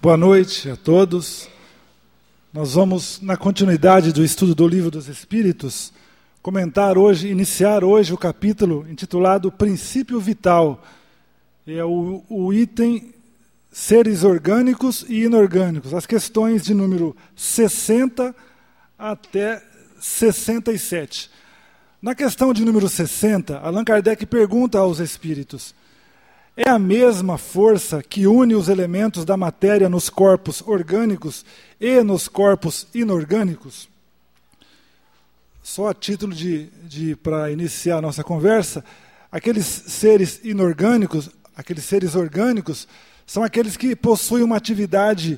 Boa noite a todos. Nós vamos, na continuidade do estudo do Livro dos Espíritos, iniciar hoje o capítulo intitulado Princípio Vital. É o item Seres Orgânicos e Inorgânicos, as questões de número 60 até 67. Na questão de número 60, Allan Kardec pergunta aos espíritos: é a mesma força que une os elementos da matéria nos corpos orgânicos e nos corpos inorgânicos? Só a título para iniciar a nossa conversa, aqueles seres orgânicos, são aqueles que possuem uma atividade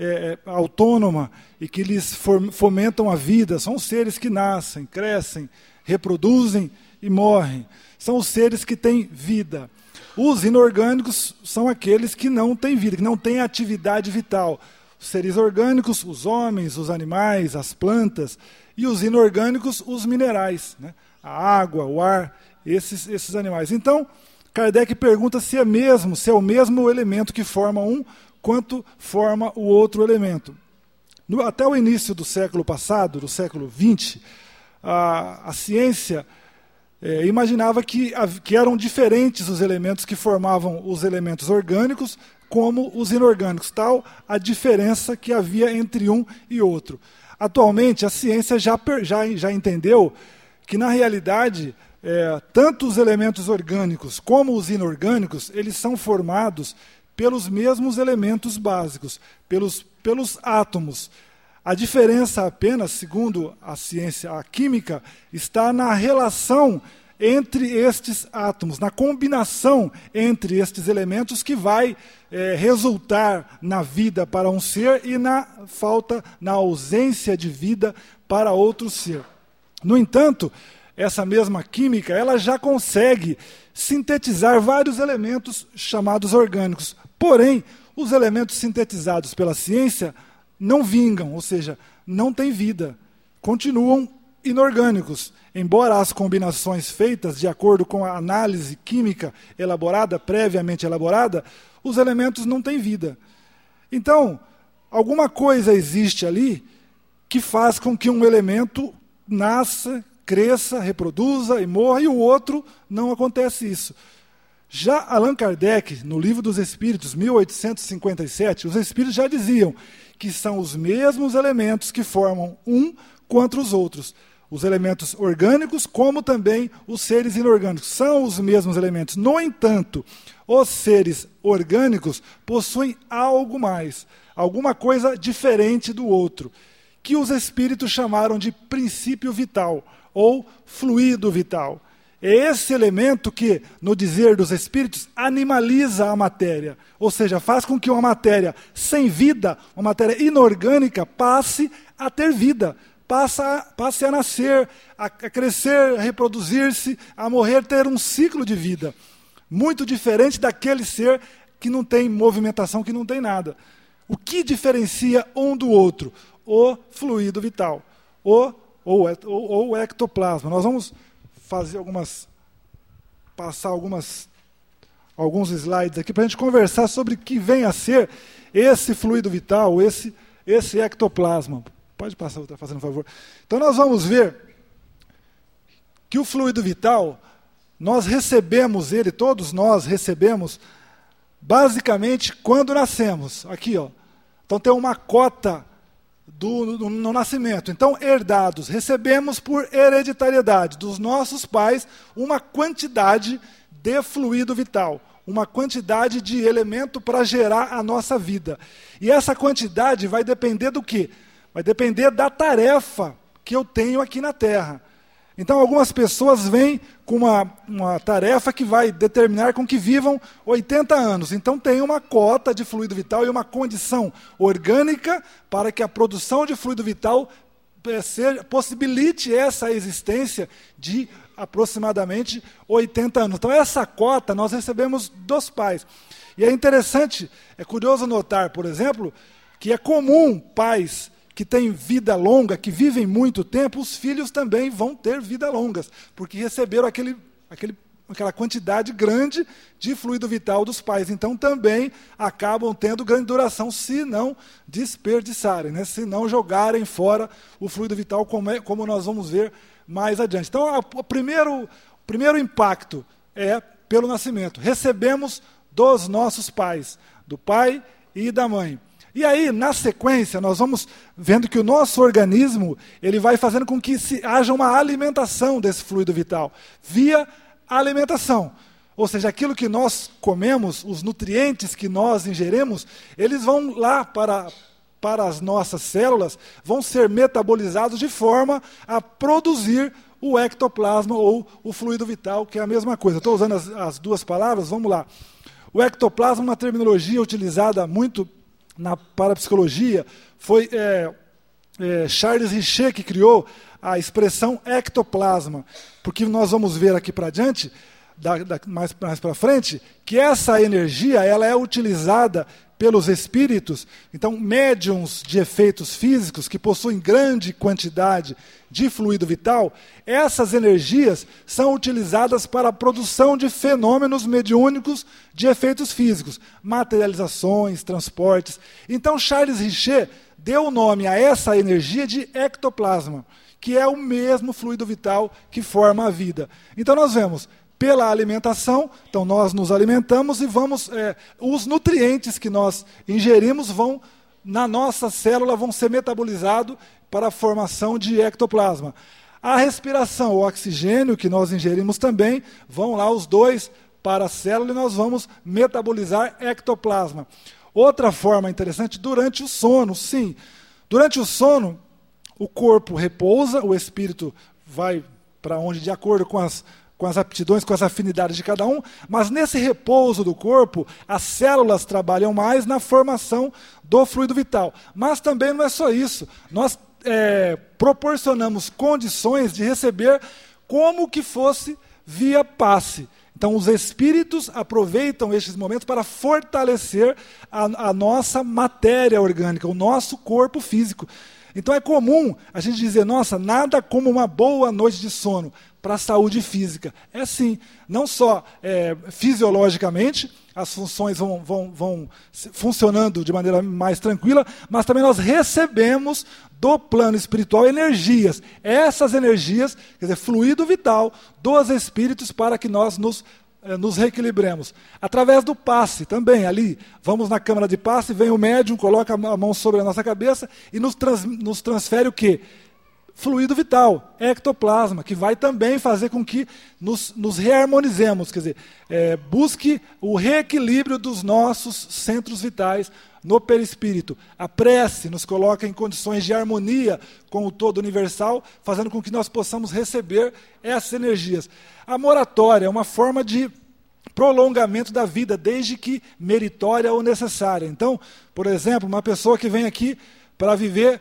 autônoma e que lhes fomentam a vida. São os seres que nascem, crescem, reproduzem e morrem. São os seres que têm vida. Os inorgânicos são aqueles que não têm vida, que não têm atividade vital. Os seres orgânicos, os homens, os animais, as plantas, e os inorgânicos, os minerais, né? A água, o ar, esses animais. Então, Kardec pergunta se é o mesmo elemento que forma um, quanto forma o outro elemento. Até o início do século passado, do século XX, a ciência imaginava que eram diferentes os elementos que formavam os elementos orgânicos como os inorgânicos, tal a diferença que havia entre um e outro. Atualmente, a ciência já entendeu que, na realidade, tanto os elementos orgânicos como os inorgânicos, eles são formados pelos mesmos elementos básicos, pelos átomos. A diferença apenas, segundo a ciência, a química, está na relação entre estes átomos, na combinação entre estes elementos que vai resultar na vida para um ser e na ausência de vida para outro ser. No entanto, essa mesma química, ela já consegue sintetizar vários elementos chamados orgânicos. Porém, os elementos sintetizados pela ciência não vingam, ou seja, não têm vida, continuam inorgânicos, embora as combinações feitas de acordo com a análise química previamente elaborada, os elementos não têm vida. Então, alguma coisa existe ali que faz com que um elemento nasça, cresça, reproduza e morra, e o outro não acontece isso. Já Allan Kardec, no Livro dos Espíritos, 1857, os espíritos já diziam que são os mesmos elementos que formam um contra os outros. Os elementos orgânicos, como também os seres inorgânicos, são os mesmos elementos. No entanto, os seres orgânicos possuem algo mais, alguma coisa diferente do outro, que os espíritos chamaram de princípio vital, ou fluido vital. É esse elemento que, no dizer dos espíritos, animaliza a matéria, ou seja, faz com que uma matéria sem vida, uma matéria inorgânica, passe a ter vida, passe a nascer, a crescer, a reproduzir-se, a morrer, ter um ciclo de vida. Muito diferente daquele ser que não tem movimentação, que não tem nada. O que diferencia um do outro? O fluido vital, ou o ectoplasma. Nós vamos fazer passar alguns slides aqui para a gente conversar sobre o que vem a ser esse fluido vital, esse ectoplasma. Pode passar, está fazendo um favor. Então nós vamos ver que o fluido vital, nós recebemos ele, todos nós recebemos, basicamente quando nascemos. Aqui, ó. Então tem uma cota no nascimento. Então, herdados, recebemos por hereditariedade dos nossos pais uma quantidade de fluido vital, uma quantidade de elemento para gerar a nossa vida. E essa quantidade vai depender do quê? Vai depender da tarefa que eu tenho aqui na Terra. Então, algumas pessoas vêm com uma tarefa que vai determinar com que vivam 80 anos. Então, tem uma cota de fluido vital e uma condição orgânica para que a produção de fluido vital possibilite essa existência de aproximadamente 80 anos. Então, essa cota nós recebemos dos pais. E é interessante, é curioso notar, por exemplo, que é comum pais que têm vida longa, que vivem muito tempo, os filhos também vão ter vida longas, porque receberam aquele aquela quantidade grande de fluido vital dos pais. Então, também acabam tendo grande duração se não desperdiçarem, né? Se não jogarem fora o fluido vital, como nós vamos ver mais adiante. Então, o primeiro impacto é pelo nascimento. Recebemos dos nossos pais, do pai e da mãe. E aí, na sequência, nós vamos vendo que o nosso organismo ele vai fazendo com que haja uma alimentação desse fluido vital, via alimentação. Ou seja, aquilo que nós comemos, os nutrientes que nós ingerimos, eles vão lá para as nossas células, vão ser metabolizados de forma a produzir o ectoplasma ou o fluido vital, que é a mesma coisa. Estou usando as duas palavras, vamos lá. O ectoplasma é uma terminologia utilizada muito na parapsicologia. Foi Charles Richer que criou a expressão ectoplasma, porque nós vamos ver aqui para diante, mais para frente, que essa energia ela é utilizada pelos espíritos. Então, médiums de efeitos físicos que possuem grande quantidade de fluido vital, essas energias são utilizadas para a produção de fenômenos mediúnicos de efeitos físicos, materializações, transportes. Então, Charles Richer deu o nome a essa energia de ectoplasma, que é o mesmo fluido vital que forma a vida. Então, nós vemos pela alimentação, então nós nos alimentamos e os nutrientes que nós ingerimos na nossa célula vão ser metabolizados para a formação de ectoplasma. A respiração, o oxigênio que nós ingerimos também, vão lá os dois para a célula e nós vamos metabolizar ectoplasma. Outra forma interessante, durante o sono, sim. Durante o sono, o corpo repousa, o espírito vai para onde, de acordo com as aptidões, com as afinidades de cada um, mas nesse repouso do corpo, as células trabalham mais na formação do fluido vital. Mas também não é só isso. Nós proporcionamos condições de receber como que fosse via passe. Então, os espíritos aproveitam estes momentos para fortalecer a nossa matéria orgânica, o nosso corpo físico. Então, é comum a gente dizer, nossa, nada como uma boa noite de sono para a saúde física. É sim, não só fisiologicamente, as funções vão funcionando de maneira mais tranquila, mas também nós recebemos do plano espiritual energias. Essas energias, quer dizer, fluido vital dos espíritos para que nós nos reequilibremos. Através do passe também, ali, vamos na câmara de passe, vem o médium, coloca a mão sobre a nossa cabeça e nos transfere o quê? Fluido vital, ectoplasma, que vai também fazer com que nos reharmonizemos, quer dizer, busque o reequilíbrio dos nossos centros vitais no perispírito. A prece nos coloca em condições de harmonia com o todo universal, fazendo com que nós possamos receber essas energias. A moratória é uma forma de prolongamento da vida, desde que meritória ou necessária. Então, por exemplo, uma pessoa que vem aqui para viver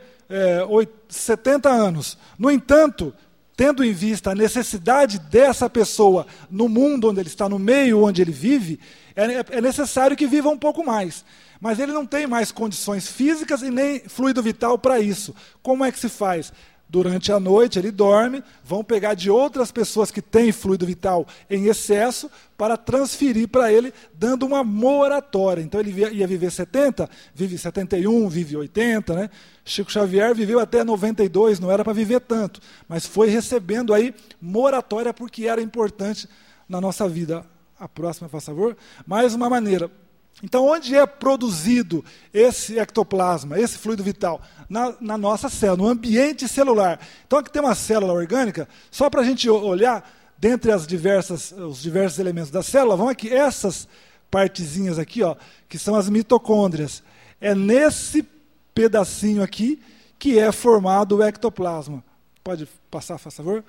70 anos. No entanto, tendo em vista a necessidade dessa pessoa no mundo onde ele está, no meio onde ele vive, é necessário que viva um pouco mais. Mas ele não tem mais condições físicas e nem fluido vital para isso. Como é que se faz? Durante a noite ele dorme, vão pegar de outras pessoas que têm fluido vital em excesso para transferir para ele, dando uma moratória. Então ele ia viver 70, vive 71, vive 80, né? Chico Xavier viveu até 92, não era para viver tanto, mas foi recebendo aí moratória porque era importante na nossa vida. A próxima, por favor. Mais uma maneira. Então, onde é produzido esse ectoplasma, esse fluido vital? Na nossa célula, no ambiente celular. Então, aqui tem uma célula orgânica, só para a gente olhar, dentre os diversos elementos da célula, vão aqui, essas partezinhas aqui, ó, que são as mitocôndrias. É nesse pedacinho aqui que é formado o ectoplasma. Pode passar, por favor?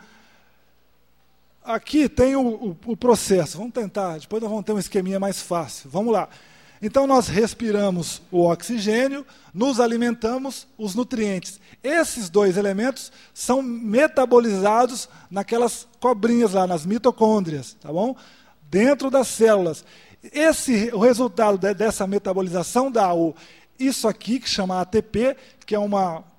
Aqui tem o processo. Vamos tentar, depois nós vamos ter um esqueminha mais fácil. Vamos lá. Então, nós respiramos o oxigênio, nos alimentamos os nutrientes. Esses dois elementos são metabolizados naquelas cobrinhas lá, nas mitocôndrias, tá bom? Dentro das células. O resultado dessa metabolização dá isso aqui, que chama ATP, que é uma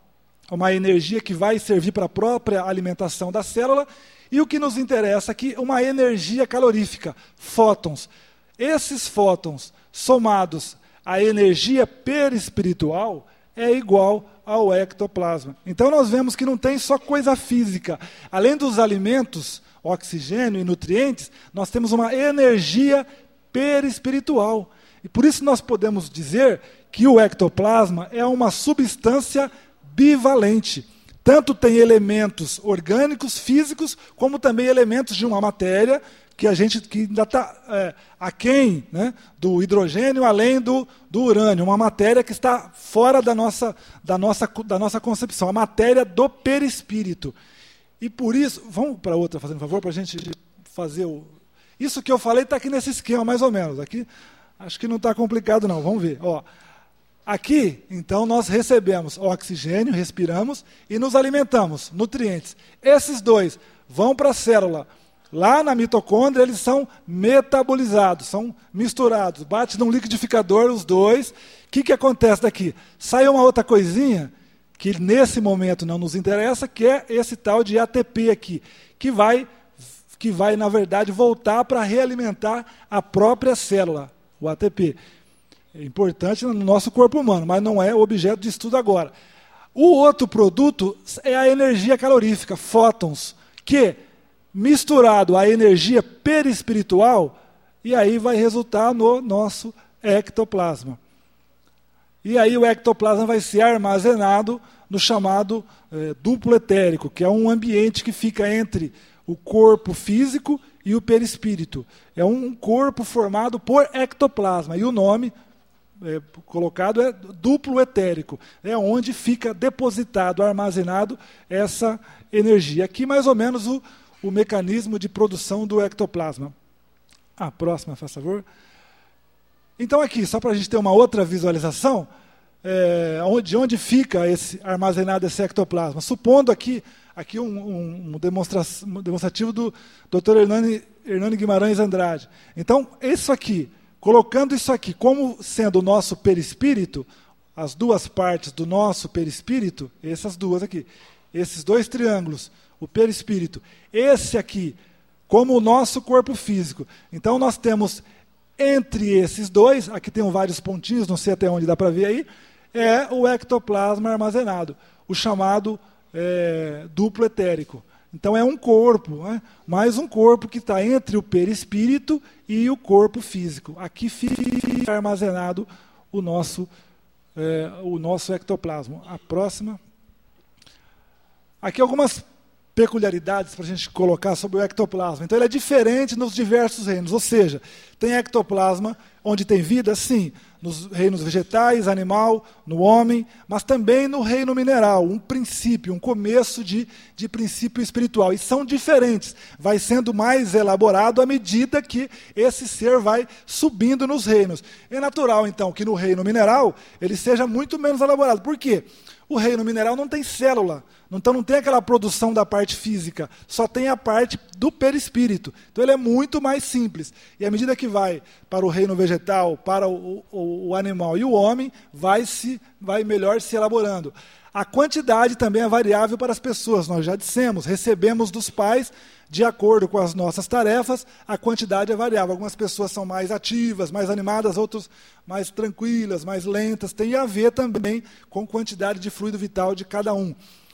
uma energia que vai servir para a própria alimentação da célula, e o que nos interessa aqui, uma energia calorífica, fótons. Esses fótons, somados à energia perispiritual, é igual ao ectoplasma. Então nós vemos que não tem só coisa física. Além dos alimentos, oxigênio e nutrientes, nós temos uma energia perispiritual. E por isso nós podemos dizer que o ectoplasma é uma substância bivalente. Tanto tem elementos orgânicos, físicos, como também elementos de uma matéria que ainda está aquém, né, do hidrogênio, além do urânio, uma matéria que está fora da nossa concepção, a matéria do perispírito. E por isso, vamos para outra, fazendo favor, para a gente fazer o... Isso que eu falei está aqui nesse esquema, mais ou menos. Aqui, acho que não está complicado não, vamos ver. Ó, aqui, então, nós recebemos oxigênio, respiramos e nos alimentamos, nutrientes. Esses dois vão para a célula. Lá na mitocôndria, eles são metabolizados, são misturados. Bate num liquidificador os dois. O que acontece daqui? Sai uma outra coisinha, que nesse momento não nos interessa, que é esse tal de ATP aqui, que vai na verdade, voltar para realimentar a própria célula, o ATP. É importante no nosso corpo humano, mas não é objeto de estudo agora. O outro produto é a energia calorífica, fótons, que, misturado à energia perispiritual, e aí vai resultar no nosso ectoplasma. E aí o ectoplasma vai ser armazenado no chamado duplo etérico, que é um ambiente que fica entre o corpo físico e o perispírito. É um corpo formado por ectoplasma, e o nome colocado é duplo etérico, é onde fica depositado, armazenado essa energia. Aqui mais ou menos o mecanismo de produção do ectoplasma. A próxima, faz favor. Então aqui, só para a gente ter uma outra visualização, de onde fica armazenado esse ectoplasma. Supondo aqui um demonstrativo do Dr. Hernani Guimarães Andrade. Então, colocando isso aqui como sendo o nosso perispírito, as duas partes do nosso perispírito, essas duas aqui, esses dois triângulos, o perispírito, esse aqui, como o nosso corpo físico. Então, nós temos entre esses dois, aqui tem vários pontinhos, não sei até onde dá para ver aí, é o ectoplasma armazenado, o chamado duplo etérico. Então, é um corpo, né? Mais um corpo que está entre o perispírito e o corpo físico. Aqui fica armazenado o nosso ectoplasma. A próxima. Aqui algumas peculiaridades para a gente colocar sobre o ectoplasma. Então, ele é diferente nos diversos reinos, ou seja, tem ectoplasma onde tem vida, sim, nos reinos vegetais, animal, no homem, mas também no reino mineral, um princípio, um começo de princípio espiritual. E são diferentes, vai sendo mais elaborado à medida que esse ser vai subindo nos reinos. É natural, então, que no reino mineral ele seja muito menos elaborado. Por quê? O reino mineral não tem célula, então não tem aquela produção da parte física, só tem a parte do perispírito. Então ele é muito mais simples. E à medida que vai para o reino vegetal, para o animal e o homem, vai melhor se elaborando. A quantidade também é variável para as pessoas, nós já dissemos, recebemos dos pais, de acordo com as nossas tarefas, a quantidade é variável. Algumas pessoas são mais ativas, mais animadas, outras mais tranquilas, mais lentas. Tem a ver também com a quantidade de fluido vital de cada um.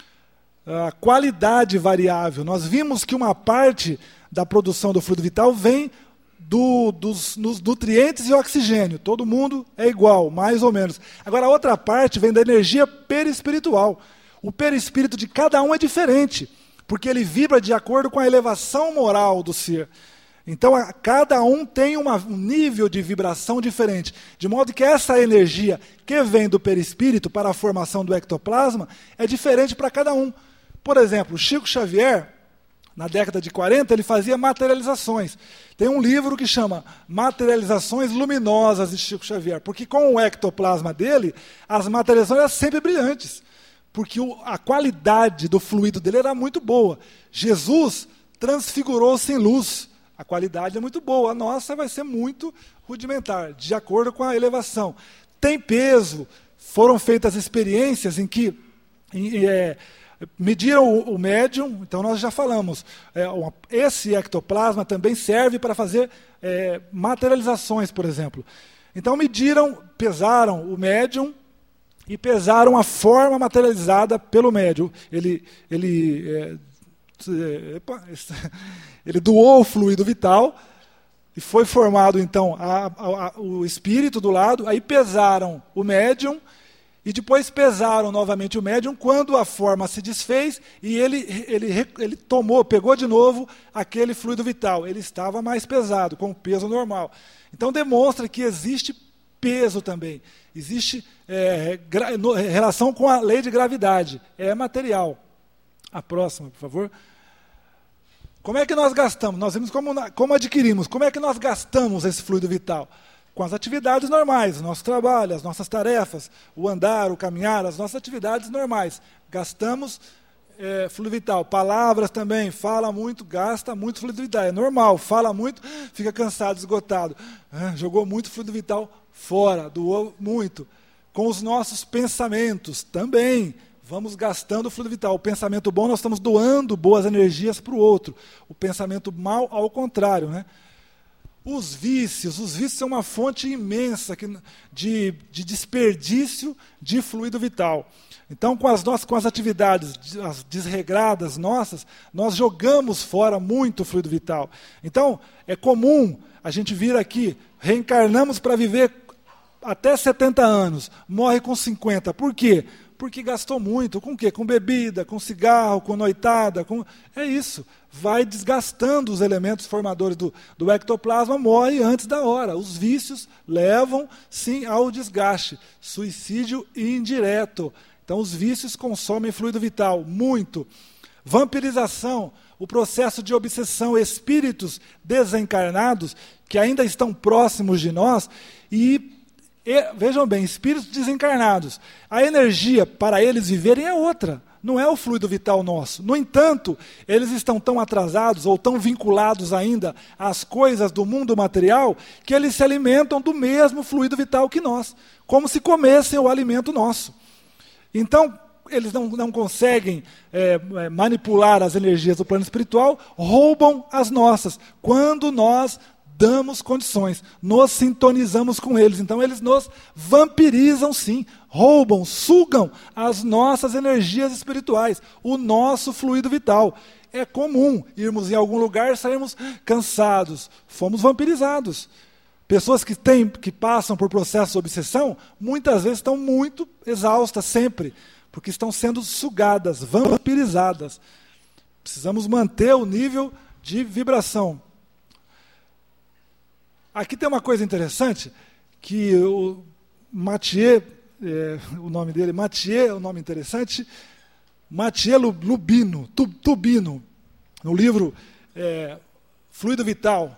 A qualidade variável. Nós vimos que uma parte da produção do fluido vital vem dos nutrientes e oxigênio. Todo mundo é igual, mais ou menos. Agora, a outra parte vem da energia perispiritual. O perispírito de cada um é diferente, porque ele vibra de acordo com a elevação moral do ser. Então, cada um tem um nível de vibração diferente, de modo que essa energia que vem do perispírito para a formação do ectoplasma é diferente para cada um. Por exemplo, Chico Xavier, na década de 40, ele fazia materializações. Tem um livro que chama Materializações Luminosas de Chico Xavier, porque com o ectoplasma dele, as materializações eram sempre brilhantes, porque a qualidade do fluido dele era muito boa. Jesus transfigurou-se em luz. A qualidade é muito boa, a nossa vai ser muito rudimentar, de acordo com a elevação. Tem peso, foram feitas experiências em que mediram o médium, então nós já falamos, esse ectoplasma também serve para fazer materializações, por exemplo. Então pesaram o médium e pesaram a forma materializada pelo médium. Ele doou o fluido vital e foi formado, então, o espírito do lado, aí pesaram o médium e depois pesaram novamente o médium quando a forma se desfez e ele pegou de novo aquele fluido vital. Ele estava mais pesado, com o peso normal. Então demonstra que existe peso também. Existe relação com a lei de gravidade. É material. A próxima, por favor. Como é que nós gastamos? Nós vimos como adquirimos. Como é que nós gastamos esse fluido vital? Com as atividades normais, o nosso trabalho, as nossas tarefas, o andar, o caminhar, as nossas atividades normais. Gastamos fluido vital. Palavras também, fala muito, gasta muito fluido vital. É normal, fala muito, fica cansado, esgotado. Jogou muito fluido vital fora, doou muito. Com os nossos pensamentos também, vamos gastando fluido vital. O pensamento bom, nós estamos doando boas energias para o outro. O pensamento mal, ao contrário, né? Os vícios são uma fonte imensa de desperdício de fluido vital. Então, com as atividades desregradas nossas, nós jogamos fora muito fluido vital. Então, é comum a gente vir aqui, reencarnamos para viver até 70 anos, morre com 50. Por quê? Porque gastou muito. Com o quê? Com bebida, com cigarro, com noitada. É isso. Vai desgastando os elementos formadores do ectoplasma, morre antes da hora. Os vícios levam, sim, ao desgaste. Suicídio indireto. Então, os vícios consomem fluido vital, muito. Vampirização, o processo de obsessão, espíritos desencarnados, que ainda estão próximos de nós, vejam bem, espíritos desencarnados, a energia para eles viverem é outra, não é o fluido vital nosso. No entanto, eles estão tão atrasados ou tão vinculados ainda às coisas do mundo material que eles se alimentam do mesmo fluido vital que nós, como se comessem o alimento nosso. Então, eles não conseguem manipular as energias do plano espiritual, roubam as nossas, quando nós damos condições, nos sintonizamos com eles. Então eles nos vampirizam sim, roubam, sugam as nossas energias espirituais, o nosso fluido vital. É comum irmos em algum lugar e sairmos cansados, fomos vampirizados. Pessoas que passam por processos de obsessão, muitas vezes estão muito exaustas sempre, porque estão sendo sugadas, vampirizadas. Precisamos manter o nível de vibração. Aqui tem uma coisa interessante, que o Mathieu, o nome dele, Mathieu é um nome interessante, Mathieu Lubino, Tubino, no livro Fluido Vital,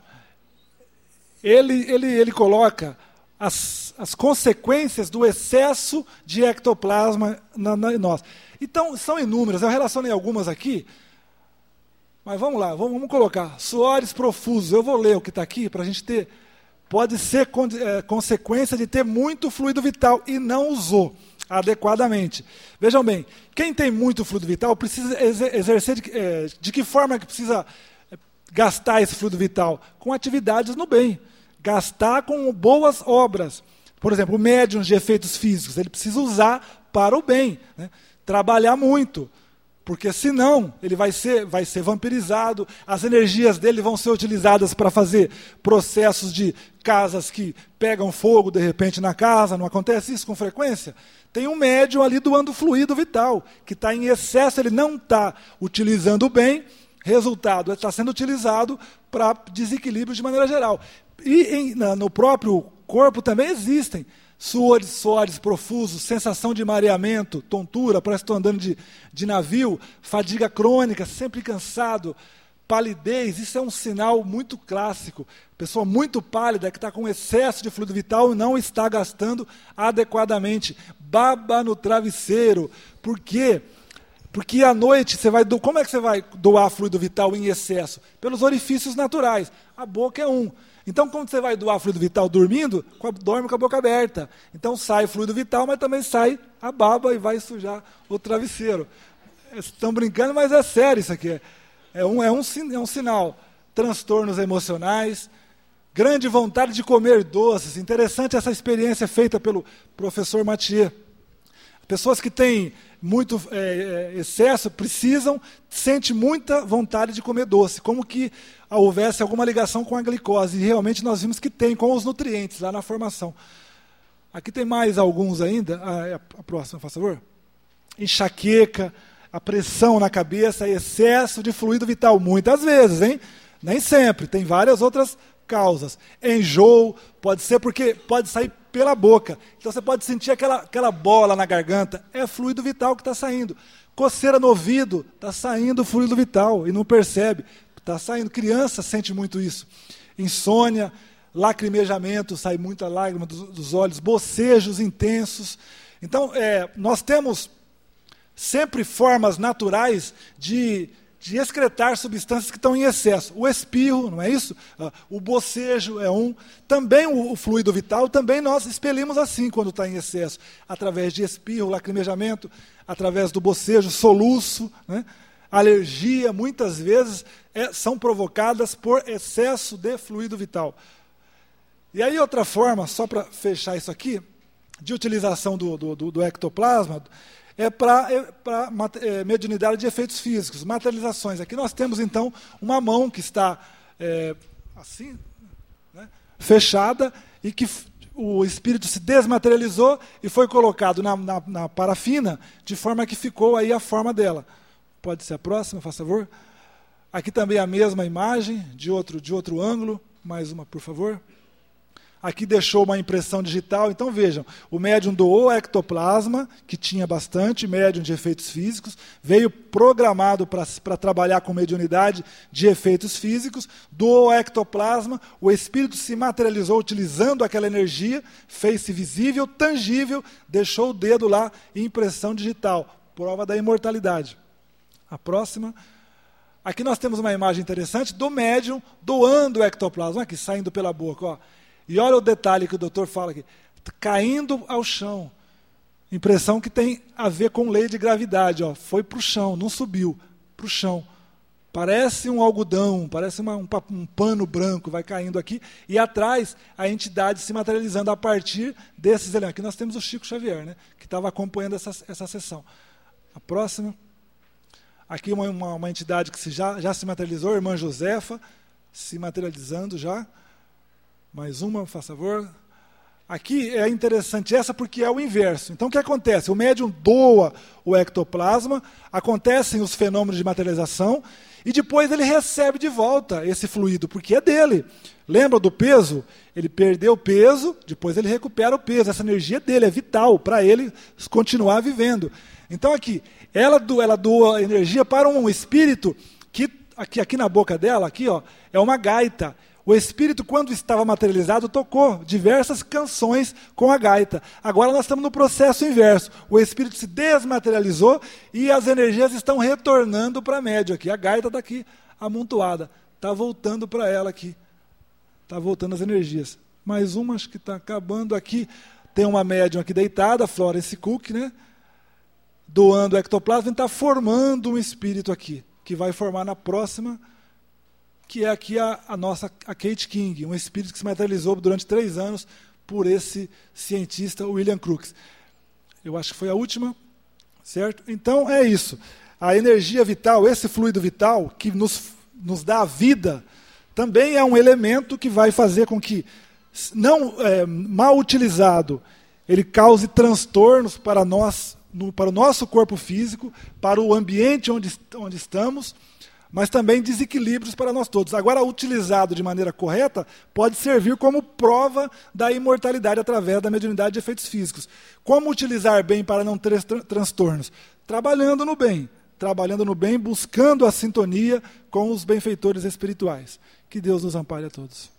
ele coloca as consequências do excesso de ectoplasma em nós. Então, são inúmeras, eu relacionei algumas aqui, mas vamos lá, vamos colocar. Suores profusos, eu vou ler o que está aqui para a gente ter. Pode ser consequência de ter muito fluido vital e não usou adequadamente. Vejam bem, quem tem muito fluido vital precisa exercer de que forma que precisa gastar esse fluido vital? Com atividades no bem. Gastar com boas obras. Por exemplo, o médium de efeitos físicos, ele precisa usar para o bem, né? Trabalhar muito. Porque senão ele vai ser vampirizado, as energias dele vão ser utilizadas para fazer processos de casas que pegam fogo de repente na casa, não acontece isso com frequência? Tem um médium ali doando fluido vital, que está em excesso, ele não está utilizando bem, resultado, ele está sendo utilizado para desequilíbrio de maneira geral. E no próprio corpo também existem suores profusos, sensação de mareamento, tontura, parece que estou andando de navio, fadiga crônica, sempre cansado, palidez, isso é um sinal muito clássico. Pessoa muito pálida, que está com excesso de fluido vital e não está gastando adequadamente. Baba no travesseiro, porque Porque à noite, como é que você vai doar fluido vital em excesso? Pelos orifícios naturais. A boca é um. Então, como você vai doar fluido vital dormindo? Dorme com a boca aberta. Então, sai fluido vital, mas também sai a baba e vai sujar o travesseiro. Estão brincando, mas é sério isso aqui. É um sinal. Transtornos emocionais, grande vontade de comer doces. Interessante essa experiência feita pelo professor Mathieu. Pessoas que têm muito excesso sentem muita vontade de comer doce, como que houvesse alguma ligação com a glicose. E realmente nós vimos que tem, com os nutrientes lá na formação. Aqui tem mais alguns ainda. A próxima, por favor. Enxaqueca, a pressão na cabeça, excesso de fluido vital. Muitas vezes, hein? Nem sempre, tem várias outras causas. Enjoo, pode ser porque pode sair pela boca. Então você pode sentir aquela bola na garganta, é fluido vital que está saindo. Coceira no ouvido, está saindo fluido vital e não percebe. Está saindo, criança sente muito isso. Insônia, lacrimejamento, sai muita lágrima dos olhos, bocejos intensos. Então, nós temos sempre formas naturais de excretar substâncias que estão em excesso. O espirro, não é isso? O bocejo é um. Também o fluido vital, também nós expelimos assim quando está em excesso. Através de espirro, lacrimejamento, através do bocejo, soluço, né? Alergia, muitas vezes, são provocadas por excesso de fluido vital. E aí outra forma, só para fechar isso aqui, de utilização do ectoplasma, é para mediunidade de efeitos físicos, materializações. Aqui nós temos, então, uma mão que está assim, né, fechada, e que o espírito se desmaterializou e foi colocado na parafina, de forma que ficou aí a forma dela. Pode ser a próxima, por favor. Aqui também a mesma imagem, de outro ângulo. Mais uma, por favor. Aqui deixou uma impressão digital. Então, vejam, o médium doou ectoplasma, que tinha bastante, médium de efeitos físicos, veio programado para trabalhar com mediunidade de efeitos físicos, doou ectoplasma, o espírito se materializou utilizando aquela energia, fez-se visível, tangível, deixou o dedo lá, impressão digital, prova da imortalidade. A próxima. Aqui nós temos uma imagem interessante do médium doando o ectoplasma, aqui, saindo pela boca, ó. E olha o detalhe que o doutor fala aqui, caindo ao chão. Impressão que tem a ver com lei de gravidade, ó. Foi para o chão, não subiu, para o chão. Parece um algodão, parece um pano branco, vai caindo aqui. E atrás, a entidade se materializando a partir desses elementos. Aqui nós temos o Chico Xavier, né, que estava acompanhando essa sessão. A próxima. Aqui uma entidade que já se materializou, a irmã Josefa, se materializando já. Mais uma, por favor. Aqui é interessante essa porque é o inverso. Então, o que acontece? O médium doa o ectoplasma, acontecem os fenômenos de materialização, e depois ele recebe de volta esse fluido, porque é dele. Lembra do peso? Ele perdeu o peso, depois ele recupera o peso. Essa energia é dele, é vital para ele continuar vivendo. Então, aqui, ela doa energia para um espírito que, aqui na boca dela, aqui, ó, é uma gaita. O espírito, quando estava materializado, tocou diversas canções com a gaita. Agora nós estamos no processo inverso. O espírito se desmaterializou e as energias estão retornando para a médium aqui. A gaita está aqui amontoada. Está voltando para ela aqui. Está voltando as energias. Mais uma, acho que está acabando aqui. Tem uma médium aqui deitada, Florence Cook, né? Doando o ectoplasma e está formando um espírito aqui, que vai formar na próxima, que é aqui a Kate King, um espírito que se materializou durante 3 anos por esse cientista William Crookes. Eu acho que foi a última, certo? Então, é isso. A energia vital, esse fluido vital, que nos dá a vida, também é um elemento que vai fazer com que, mal utilizado, ele cause transtornos para nós, para o nosso corpo físico, para o ambiente onde estamos, mas também desequilíbrios para nós todos. Agora, utilizado de maneira correta, pode servir como prova da imortalidade através da mediunidade de efeitos físicos. Como utilizar bem para não ter transtornos? Trabalhando no bem, buscando a sintonia com os benfeitores espirituais. Que Deus nos ampare a todos.